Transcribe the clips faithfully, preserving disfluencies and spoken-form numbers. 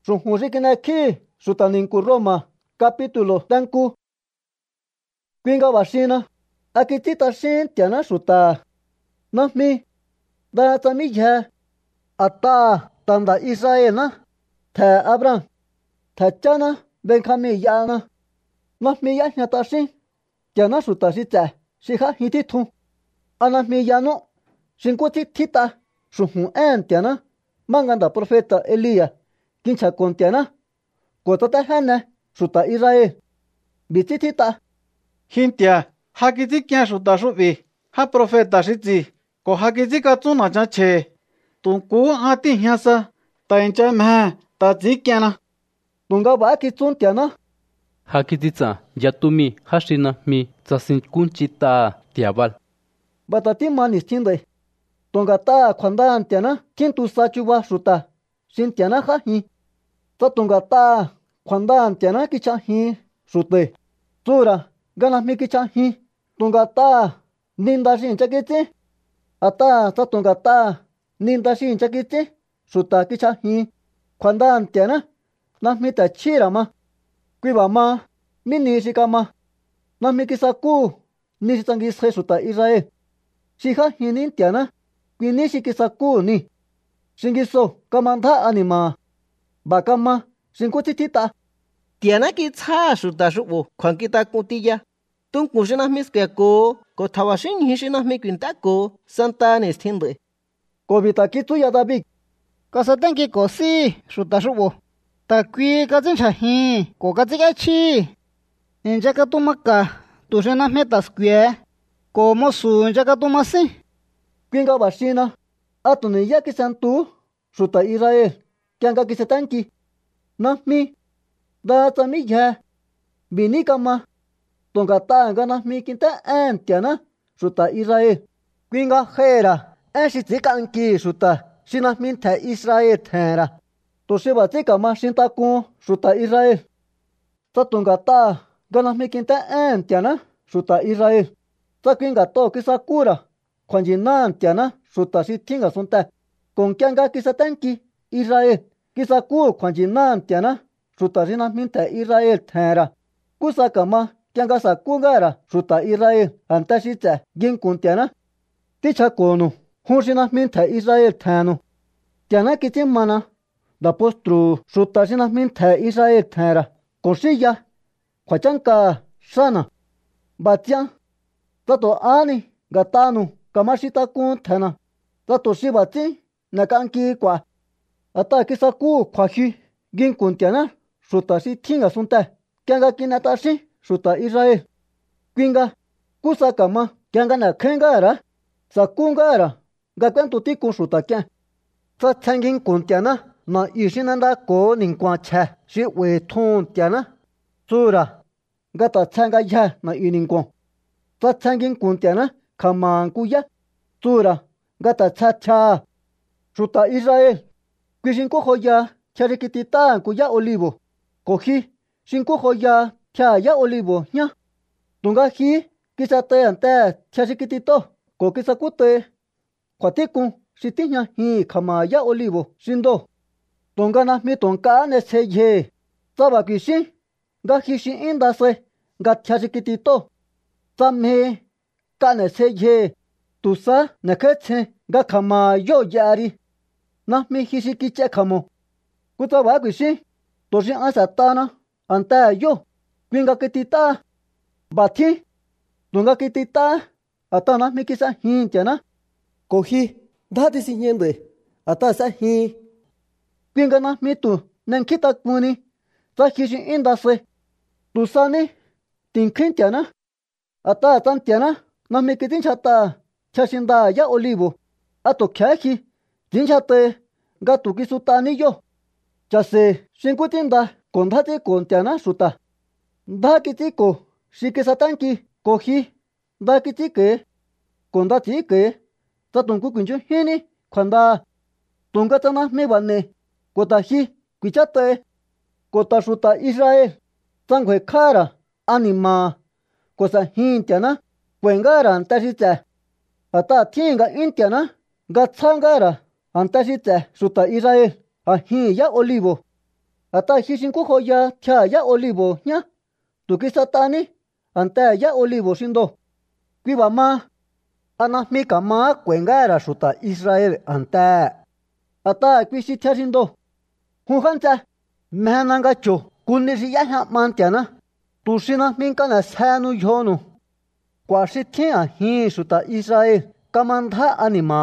Ruhurikina ki sutaningu Roma capítulo tanku. Kuinga bashina akitita shin tiana suta. Nahmi da tamija ata tanda Israel na tha Abraham tha chana Benjamin yana. Nahmi ya nyata shin tiana suta sitsa shiha hititu. Anahmi yano shinkuti tita suhun en tiana manganda profeta Elías kincha kontiana kotata hana suta Israel bititita hintia hakiti kya suta subi ha profeta sitsi ko hakiti ka tsuna cha che tunku ati hyasa ta incha ma ta zikyana tunga ba ki tsuntiana hakititsa yatumi hashina mi tsasin kunchita tiabal batati manis tinde tunga ta khwandan tiana kintu sachuba suta sintiana ha hi ta tunga ta khwandan tiana kicha hi sute tsura gana mi kicha hi tunga ta ninda shin chakitsi ata ta tunga ta ninda shin chakitsi suta kicha hi khwandan tiana na mi ta chira ma kuiba ma mini shikama na mi kisaku ni sitangi suta Israel shiha hinin tiana kwini shikisaku ni shingiso kamantha anima bakama shinkutitita tiana ki cha suta subo khwankita kutiya tunku shina miske ko ko thawashin hishina mi kwinta ko santa nestinde kobita kitsu ya David kasatanki ko si suta subo takwi kazin chahi ko kaziga chi inja ka tumaka tushena metas kwie ko mosu inja ka tumasi kwinga bashina atuni yaki santu suta Israel kyanga kisetanki nahmi da tamija binikama tonga tanga nahmi kinta antiana suta Israel kwinga hera ashi tsikanki suta shinahmin tha Israel thera toshiba tsikama shintaku suta Israel ta tonga ta ganahmi kinta antiana suta Israel ta kwinga to kisakura khwanjinan tiana suta si thinga sunta con kyanga kisatanki Israel kisaku khwanjinan tiana suta sinahmin tha Israel thera kusakama kyanga sakungara suta Israel antashitsa ginkun tiana ticha konu hunsinahmin tha Israel thanu tiana kitsimana da postru suta sinahmin tha Israel thera konsilla khwachanka sana batya tato ani gatanu kamashita kun thana tato shibatsi nakanki kwa ata kisaku khwaji ginkun tiana suta si thinga sunta kyanga kinatashi suta Israel kwinga kusakama kyanga na khengara sakungara gakwantu tikun suta kya sa thangin kun tiana na ishinanda ko ninkwa cha shi we thon tiana sura gata changa ya na ininkwa sa thangin kun tiana kamangu ya sura gata cha cha suta Israel kwishin ko hoya charikitita kuya olivo koji shinko hoya kya ya olivo nya tunga hi kisate ante charikitito ko kisakute kwatikun sitinya hi kama ya olivo shindo tunga na mi tonka ne seye saba kishin ga hishin inda se ga charikitito samme kane seye tusa ne ketche ga kama yo yari na mi hishikiche kamo kuta ba kishin toshin asatana anta yo kwinga kitita bathi tunga kitita atana mi kisa hin tiana kohi dati sinyende ata sa hi kwinga na mitu nankita kuni ta hishin inda se tusani tinkin tiana ata tan tiana na mi kitin chata chashinda ya olivo ato khaji jinchate gatu kisutani yo chase shinkutinda kondhati kontiana suta dhakiti ko shikisatanki kohi dhakiti ke kondhati ke tatunku kunju hini khanda tungatana mebane kotahi kwichate kota suta Israel tangwe khara anima kosa hintiana kwengara antashitsa ata thinga intiana gatsangara antashitsa suta Israel ahi ya olivo ata hi sin ku hoya thya ya olivo nhá tu ki satani ante ya olivo sindo quy ba ma ana mi kama kuengara xuta Israel anta ata quy si thya sindo hu hancha menanga cho kunni si ya ha mantiana tu sina min kana sanu yonu kwa si thia hi xuta Israel kamantha anima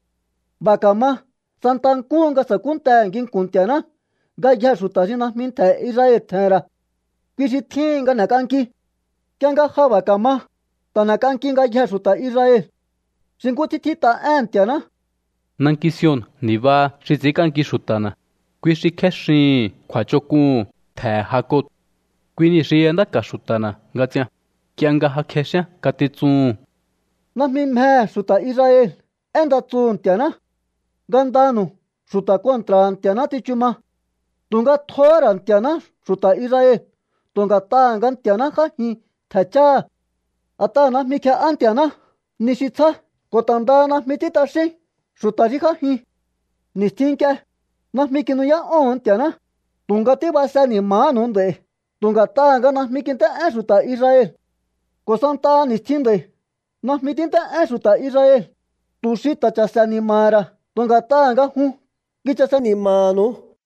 bakama santan kunga sa kunta ngin kuntiana ga ya xuta sina min ta Israel thera quy si thinga na kanki kyanga khaba kama tanakanki ga ya xuta Israel sinku ti ta antiana Nankision niva shizikan ki shutana. Kui shi keshi kwa choku the hakot. Kui ni shi enda ka shutana ngatia. Kyanga ha kesha katitsu. na min me xuta Israel enda tsun tiana gandanu xuta kontra tiana ti chuma tunga thora tiana xuta Israel tunga tangan tiana kha hi thacha ata na mi kha antiana nishitsa kotanda na mitita shi xuta ri kha hi nistinke na mi kinu ya on tiana tunga ti basa ni manu de tunga tanga na mi kinta xuta Israel kosanta nistinde na mi tinta xuta Israel tu shita cha sanimara tunga tanga hu kicha sanimano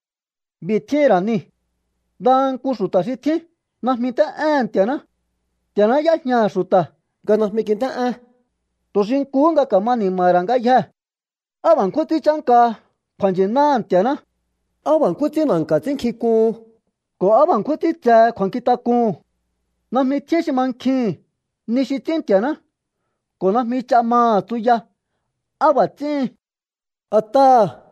bitira ni dan ku xuta si thi na mi ta antiana tiana ya nya xuta gana mi kinta a to sin kunga kamani maranga ya aban ku ti chanka kwanjinan tiana aban ku ti nanka tinki ku ko aban ku ti cha kwankita ku na mi tishi manki ni shi tiana ko na mi chama tuya aba tin ata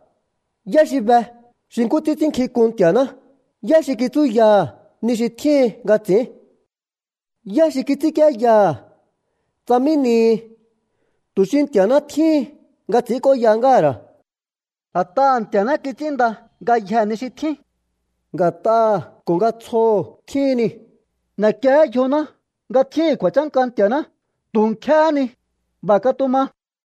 yashiba sin ku ti tinki ku tiana yashiki tuya ni shi tin ga tin yashiki ti kya ya tamini tu sin tiana tin ga ti ko yangara ata tiana kitinda ga ya ni shi tin ga ta ko ga cho tini na kya yona ga ti kwa chang kan tiana tun kya ni ba ka tuma